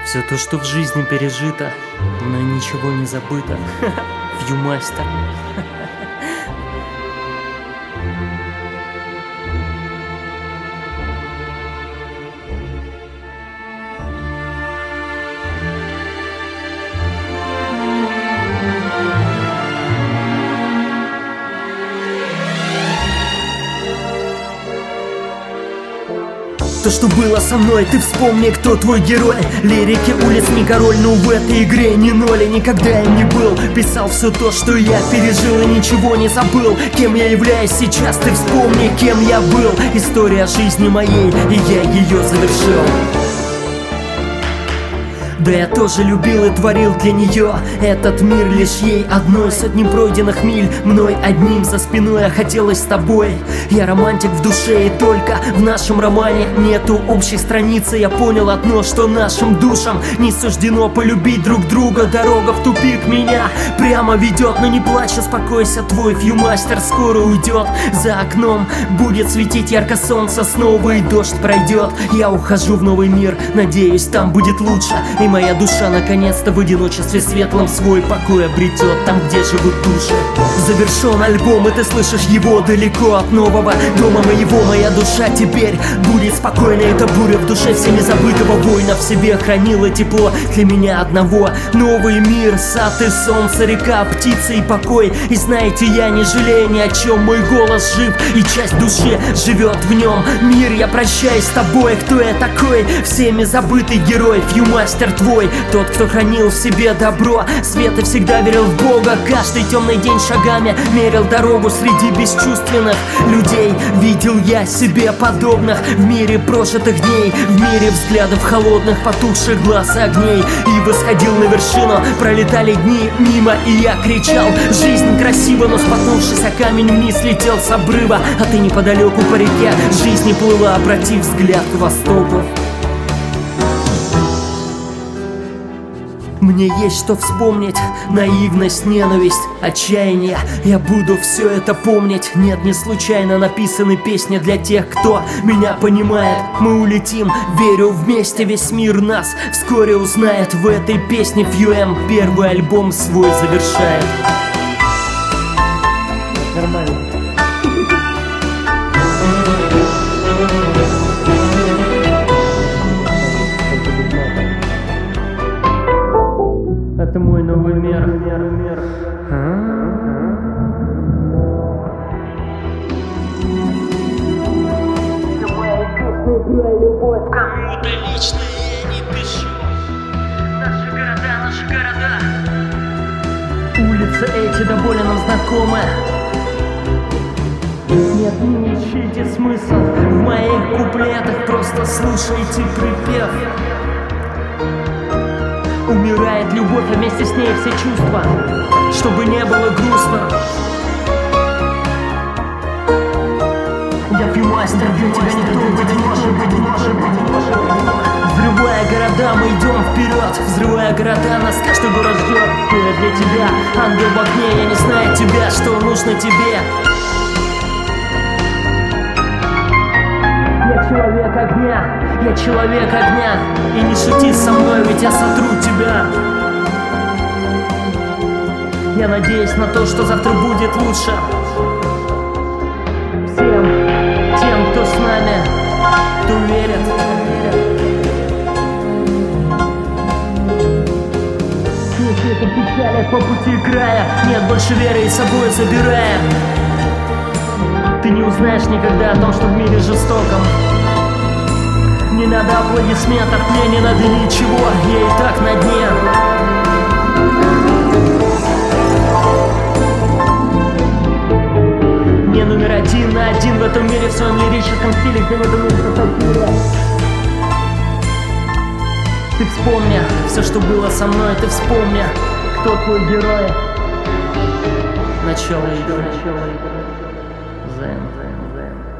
Все то, что в жизни пережито, но ничего не забыто. Вьюмастер. То, что было со мной, ты вспомни, кто твой герой. Лирики улиц не король, но в этой игре ни ноль, и никогда им не был. Писал все то, что я пережил, и ничего не забыл. Кем я являюсь сейчас, ты вспомни, кем я был. История жизни моей, и я ее завершил. Да я тоже любил и творил для нее этот мир, лишь ей одной. Сотни пройденных миль, мной одним за спиной, а хотелось с тобой. Я романтик в душе, и только в нашем романе нету общей страницы. Я понял одно, что нашим душам не суждено полюбить друг друга. Дорога в тупик меня прямо ведет, но не плачь, успокойся, твой вьюмастер скоро уйдет. За окном будет светить ярко солнце снова, и дождь пройдет. Я ухожу в новый мир, надеюсь, там будет лучше. И моя душа наконец-то в одиночестве светлом свой покой обретет, там, где живут души. Завершен альбом, и ты слышишь его далеко от нового дома моего. Моя душа теперь будет спокойна. Эта буря в душе всеми забытого воина в себе хранила тепло для меня одного. Новый мир, сад и солнце, река, птицы и покой. И знаете, я не жалею ни о чем, мой голос жив, и часть души живет в нем. Мир, я прощаюсь с тобой, кто я такой? Всеми забытый герой, вьюмастер твой, тот, кто хранил в себе добро, свет и всегда верил в Бога. Каждый темный день шагами мерил дорогу среди бесчувственных людей. Видел я себе подобных в мире прожитых дней, в мире взглядов холодных, потухших глаз и огней. И восходил на вершину, пролетали дни мимо, и я кричал: жизнь красива, но споткнувшись о камень вниз летел с обрыва. А ты неподалеку по реке жизни плыла, обратив взгляд к востоку. Мне есть что вспомнить, наивность, ненависть, отчаяние. Я буду все это помнить. Нет, не случайно написаны песни для тех, кто меня понимает. Мы улетим, верю, вместе весь мир нас вскоре узнает. В этой песне Фьюэм первый альбом свой завершает. Нормально. Это мой новый мир. Кому-то лично я не пишу. Наши города. Улицы эти до боли нам знакомы. Нет, не ищите смысл в моих куплетах, просто слушайте припев. Умирает любовь, а вместе с ней все чувства, чтобы не было грустно. Я вьюмастер, для тебя никто быть не может. Взрывая города, мы идем вперед. Взрывая города, нас каждый город ждет. Кто я для тебя? Ангел в окне, я не знаю тебя, что нужно тебе. Я человек огня, и не шути со мной, ведь я сотру тебя. Я надеюсь на то, что завтра будет лучше. Всем тем, кто с нами, кто верит. Если это печаль по пути края, нет больше веры и с собой забирая. Ты не узнаешь никогда о том, что в мире жестоком. Не надо аплодисментов, мне не надо ничего, я и так на дне. Мне номер один на один в этом мире, в своем лирическом стиле, где нет места сатире. Ты вспомни все, что было со мной, ты вспомни, кто твой герой. Начало игры. Зен.